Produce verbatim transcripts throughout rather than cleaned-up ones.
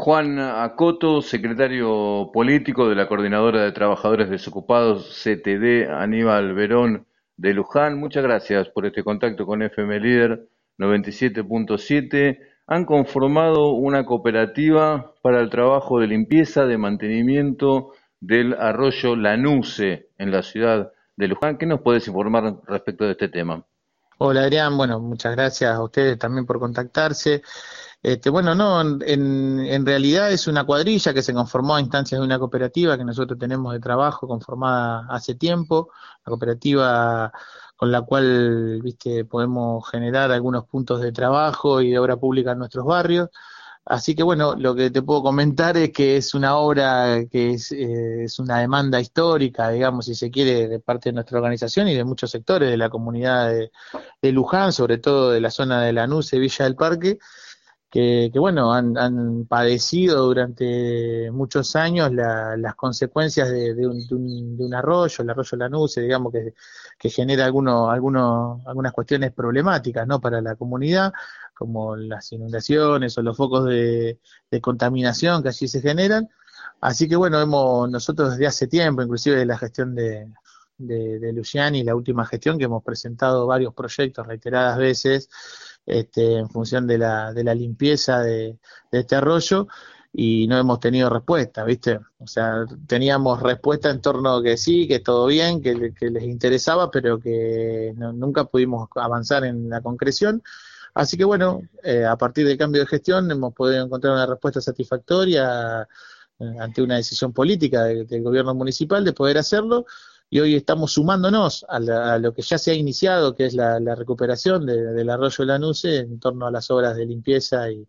Juan Acoto, secretario político de la Coordinadora de Trabajadores Desocupados C T D, Aníbal Verón de Luján. Muchas gracias por este contacto con F M Líder noventa y siete punto siete. Han conformado una cooperativa para el trabajo de limpieza, de mantenimiento del arroyo Lanuse en la ciudad de Luján. ¿Qué nos puedes informar respecto de este tema? Hola Adrián, bueno, muchas gracias a ustedes también por contactarse. Este, bueno, no, en, en realidad es una cuadrilla que se conformó a instancias de una cooperativa que nosotros tenemos de trabajo conformada hace tiempo, la cooperativa con la cual, viste, podemos generar algunos puntos de trabajo y de obra pública en nuestros barrios. Así que bueno, lo que te puedo comentar es que es una obra que es, eh, es una demanda histórica, digamos, si se quiere, de parte de nuestra organización y de muchos sectores de la comunidad de, de Luján, sobre todo de la zona de Lanús y Villa del Parque, que, que bueno, han, han padecido durante muchos años la- las consecuencias de, de un, de un- de un arroyo, el arroyo Lanús, digamos, que, que genera algunos, algunos, algunas cuestiones problemáticas, ¿no? Para la comunidad, como las inundaciones o los focos de, de contaminación que allí se generan. Así que bueno, hemos nosotros desde hace tiempo, inclusive de la gestión de, de, de Luciani, la última gestión, que hemos presentado varios proyectos reiteradas veces, este, en función de la, de la limpieza de, de este arroyo, y no hemos tenido respuesta, ¿viste? O sea, teníamos respuesta en torno a que sí, que todo bien, que, que les interesaba, pero que no- nunca pudimos avanzar en la concreción. Así que bueno, eh, a partir del cambio de gestión hemos podido encontrar una respuesta satisfactoria eh, ante una decisión política de- del gobierno municipal de poder hacerlo, y hoy estamos sumándonos a, la- a lo que ya se ha iniciado, que es la, la recuperación de- del arroyo Lanuse en torno a las obras de limpieza y,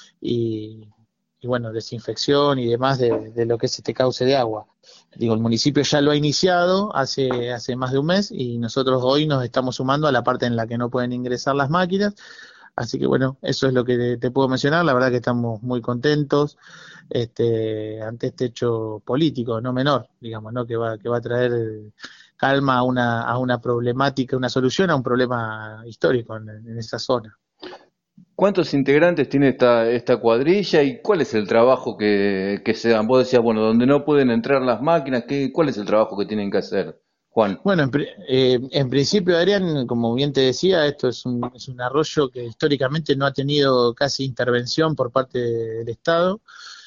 y, y, bueno, desinfección y demás de, de lo que es este cauce de agua. Digo, el municipio ya lo ha iniciado hace, hace más de un mes, y nosotros hoy nos estamos sumando a la parte en la que no pueden ingresar las máquinas. Así que bueno, eso es lo que te puedo mencionar. La verdad que estamos muy contentos, este, ante este hecho político, no menor, digamos, ¿no? Que va, que va a traer eh, calma a una, a una problemática, una solución a un problema histórico en, en esa zona. ¿Cuántos integrantes tiene esta, esta cuadrilla y cuál es el trabajo que, que se dan? Vos decías, bueno, donde no pueden entrar las máquinas, ¿qué, cuál es el trabajo que tienen que hacer, Juan? Bueno, en, pri- eh, en principio, Adrián, como bien te decía, esto es un, es un arroyo que históricamente no ha tenido casi intervención por parte del Estado.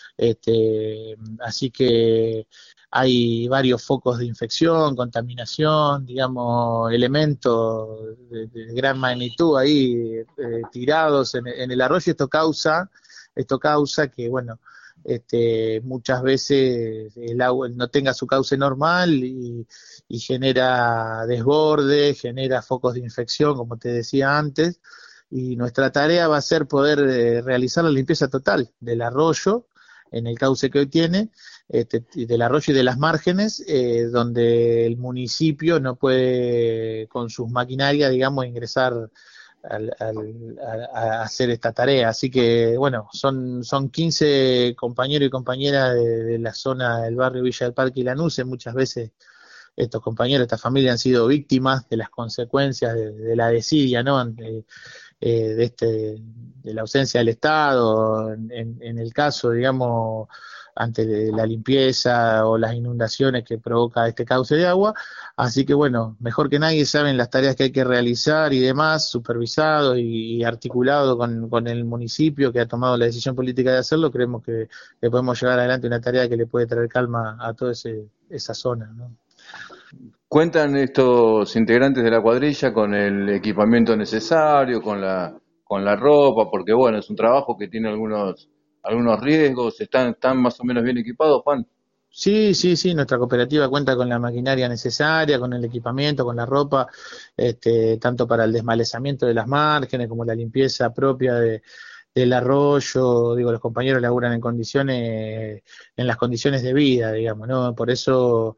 Este, así que hay varios focos de infección, contaminación, digamos, elementos de, de gran magnitud ahí eh, tirados en, en el arroyo. Esto causa, esto causa que, bueno, este, muchas veces el agua no tenga su cauce normal, y, y genera desborde, genera focos de infección, como te decía antes. Y nuestra tarea va a ser poder eh, realizar la limpieza total del arroyo en el cauce que hoy tiene, este, del arroyo y de las márgenes, eh, donde el municipio no puede con sus maquinarias, digamos, ingresar al, al, a, a, hacer esta tarea. Así que, bueno, son, son quince compañeros y compañeras de, de la zona del barrio Villa del Parque y Lanús. Muchas veces estos compañeros, esta familia han sido víctimas de las consecuencias de, de la desidia, ¿no? De, eh, de, este, de la ausencia del Estado, en, en el caso, digamos, ante la limpieza o las inundaciones que provoca este cauce de agua. Así que bueno, mejor que nadie saben las tareas que hay que realizar y demás, supervisado y, y articulado con, con el municipio que ha tomado la decisión política de hacerlo. Creemos que, que podemos llevar adelante una tarea que le puede traer calma a toda ese, esa zona, ¿no? ¿Cuentan estos integrantes de la cuadrilla con el equipamiento necesario, con la, con la ropa? Porque bueno, es un trabajo que tiene algunos, algunos riesgos, ¿están, están más o menos bien equipados, Juan? Sí, sí, sí, nuestra cooperativa cuenta con la maquinaria necesaria, con el equipamiento, con la ropa, este, tanto para el desmalezamiento de las márgenes como la limpieza propia de, del arroyo. Digo, los compañeros laburan en condiciones, en las condiciones de vida, digamos, ¿no? Por eso,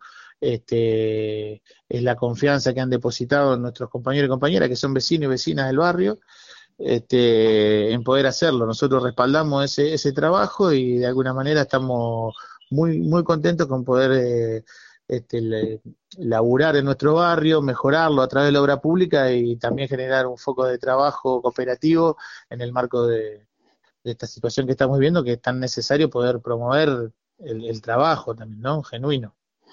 este, es la confianza que han depositado en nuestros compañeros y compañeras, que son vecinos y vecinas del barrio, este, en poder hacerlo. Nosotros respaldamos ese, ese trabajo, y de alguna manera estamos muy, muy contentos con poder eh, este, le- laburar en nuestro barrio, mejorarlo a través de la obra pública, y también generar un foco de trabajo cooperativo en el marco de, de esta situación que estamos viendo, que es tan necesario poder promover el, el trabajo también, ¿no? Genuino.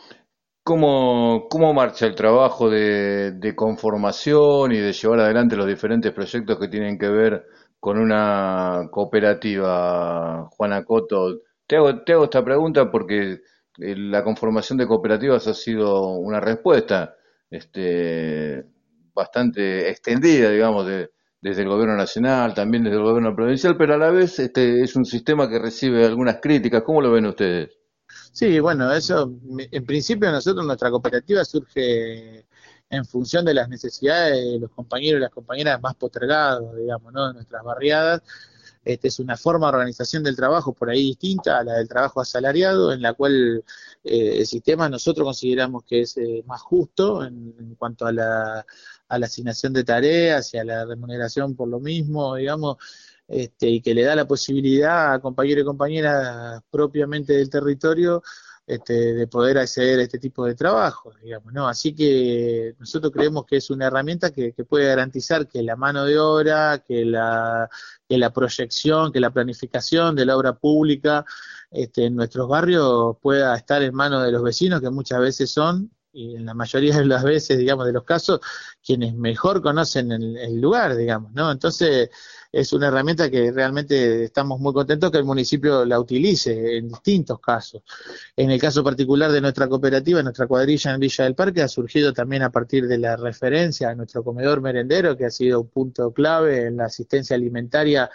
¿Cómo, cómo marcha el trabajo de, de conformación y de llevar adelante los diferentes proyectos que tienen que ver con una cooperativa, Juana Coto? Te hago, te hago esta pregunta porque eh, la conformación de cooperativas ha sido una respuesta este, bastante extendida, digamos, de- desde el gobierno nacional, también desde el gobierno provincial, pero a la vez este, es un sistema que recibe algunas críticas. ¿Cómo lo ven ustedes? Sí, bueno, eso, mi- en principio nosotros, nuestra cooperativa surge en función de las necesidades de los compañeros y las compañeras más postergados, digamos, ¿no? De nuestras barriadas. Este es una forma de organización del trabajo por ahí distinta a la del trabajo asalariado, en la cual eh, el sistema nosotros consideramos que es eh, más justo en, en cuanto a la, a la asignación de tareas y a la remuneración por lo mismo, digamos, este, y que le da la posibilidad a compañeros y compañeras propiamente del territorio este, de poder acceder a este tipo de trabajo, digamos, ¿no? Así que nosotros creemos que es una herramienta que, que puede garantizar que la mano de obra, que la que la proyección, que la planificación de la obra pública este, en nuestros barrios pueda estar en manos de los vecinos, que muchas veces son, y en la mayoría de las veces, digamos, de los casos, quienes mejor conocen el, el lugar, digamos, ¿no? Entonces, es una herramienta que realmente estamos muy contentos que el municipio la utilice en distintos casos. En el caso particular de nuestra cooperativa, nuestra cuadrilla en Villa del Parque ha surgido también a partir de la referencia a nuestro comedor merendero, que ha sido un punto clave en la asistencia alimentaria,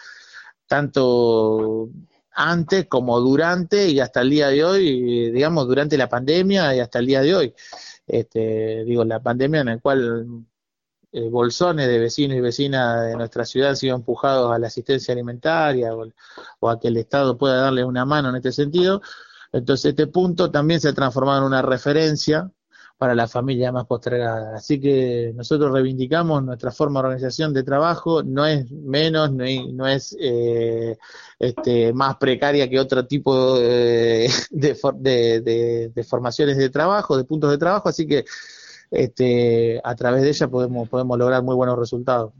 tanto antes como durante y hasta el día de hoy, digamos, durante la pandemia y hasta el día de hoy. Este, digo, la pandemia en la cual eh, bolsones de vecinos y vecinas de nuestra ciudad han sido empujados a la asistencia alimentaria o, o a que el Estado pueda darle una mano en este sentido. Entonces este punto también se ha transformado en una referencia para la familia más postergada. Así que nosotros reivindicamos nuestra forma de organización de trabajo, no es menos, no es, no es eh, este, más precaria que otro tipo de, de, de, de, de formaciones de trabajo, de puntos de trabajo, así que este, a través de ella podemos, podemos lograr muy buenos resultados.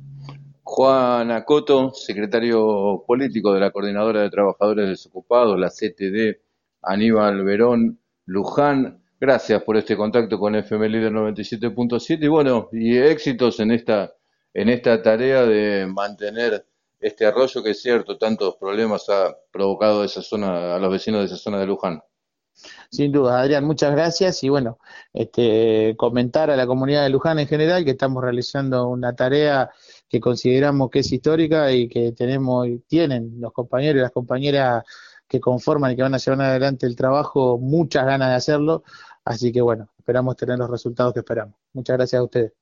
Juan Acoto, secretario político de la Coordinadora de Trabajadores Desocupados, la C T D, Aníbal Verón, Luján. Gracias por este contacto con F M Líder noventa y siete punto siete y bueno, y éxitos en esta, en esta tarea de mantener este arroyo que es cierto, tantos problemas ha provocado esa zona, a los vecinos de esa zona de Luján. Sin duda, Adrián, muchas gracias y bueno, este, comentar a la comunidad de Luján en general que estamos realizando una tarea que consideramos que es histórica y que tenemos y tienen los compañeros y las compañeras que conforman y que van a llevar adelante el trabajo muchas ganas de hacerlo, así que bueno, esperamos tener los resultados que esperamos. Muchas gracias a ustedes.